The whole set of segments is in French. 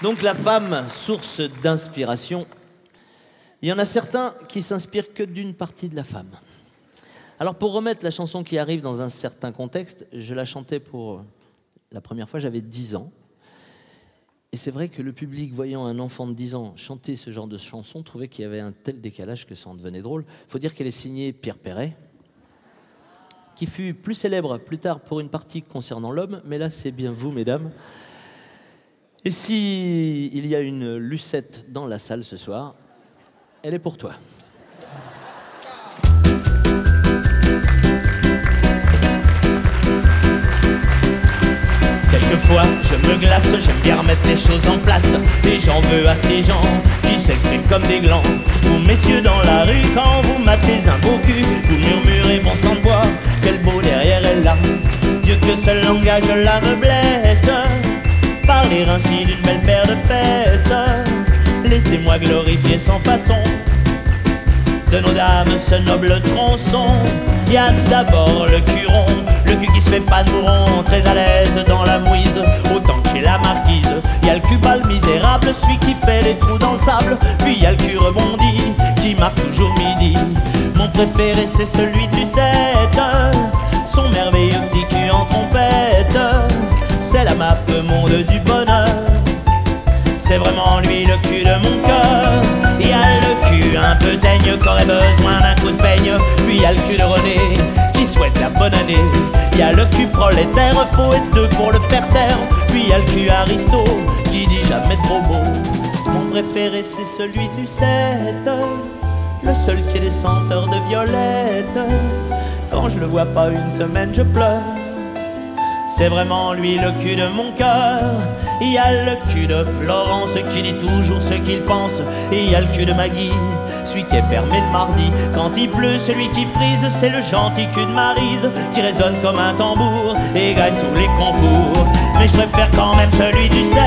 Donc la femme, source d'inspiration. Il y en a certains qui s'inspirent que d'une partie de la femme. Alors pour remettre la chanson qui arrive dans un certain contexte, je la chantais pour la première fois, j'avais 10 ans. Et c'est vrai que le public, voyant un enfant de 10 ans chanter ce genre de chanson, trouvait qu'il y avait un tel décalage que ça en devenait drôle. Il faut dire qu'elle est signée Pierre Perret, qui fut plus célèbre plus tard pour une partie concernant l'homme, mais là c'est bien vous, mesdames. Et si il y a une Lucette dans la salle ce soir, elle est pour toi. Quelquefois, je me glace, j'aime bien remettre les choses en place. Et j'en veux à ces gens qui s'expriment comme des glands. Vous messieurs dans la rue, quand vous matez un beau cul, vous murmurez bon sang de bois, quel beau derrière elle là. Dieu que ce langage là me blesse. Parler ainsi d'une belle paire de fesses. Laissez-moi glorifier sans façon de nos dames ce noble tronçon. Y a d'abord le cul rond, le cul qui se fait pas de mouron, très à l'aise dans la mouise, autant que chez la marquise. Y a le cul bas, le misérable, celui qui fait les trous dans le sable. Puis y a le cul rebondi, qui marque toujours midi. Mon préféré c'est celui de Lucette, son merveilleux petit cul en trompette. C'est la map monde du bonheur, c'est vraiment lui le cul de mon cœur. Y a le cul un peu teigne qu'aurait besoin d'un coup de peigne. Puis y a le cul de René qui souhaite la bonne année. Y a le cul prolétaire, faut être deux pour le faire taire. Puis y a le cul aristo qui dit jamais trop beau. Mon préféré c'est celui de Lucette, le seul qui est des senteurs de violette. Quand je le vois pas une semaine je pleure, c'est vraiment lui le cul de mon cœur. Il y a le cul de Florence qui dit toujours ce qu'il pense. Et il y a le cul de Maggie, celui qui est fermé le mardi. Quand il pleut, celui qui frise, c'est le gentil cul de Maryse, qui résonne comme un tambour et gagne tous les concours. Mais je préfère quand même celui du 7,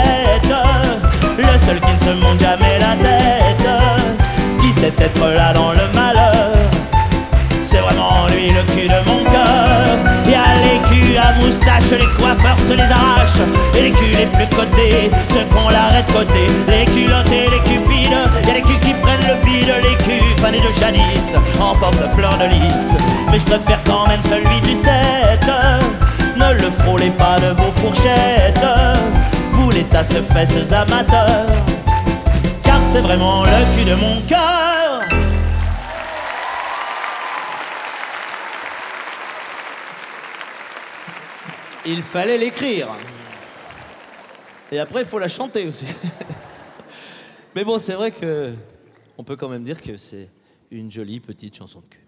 le seul qui ne se monte jamais la tête, qui sait être là dans le malheur. C'est vraiment lui le cul de mon cœur. Y a les culs à moustache, les coiffeurs se les arrachent. Et les culs les plus cotés, ceux qu'on l'arrête côté. Les culottés, les cupides, y a les culs qui prennent le bide. Les culs fanés de jadis, en forme de fleur de lys. Mais je préfère quand même celui du 7. Ne le frôlez pas de vos fourchettes, vous les tasses de fesses amateurs, car c'est vraiment le cul de mon cœur. Il fallait l'écrire. Et après, il faut la chanter aussi. Mais bon, c'est vrai que on peut quand même dire que c'est une jolie petite chanson de cul.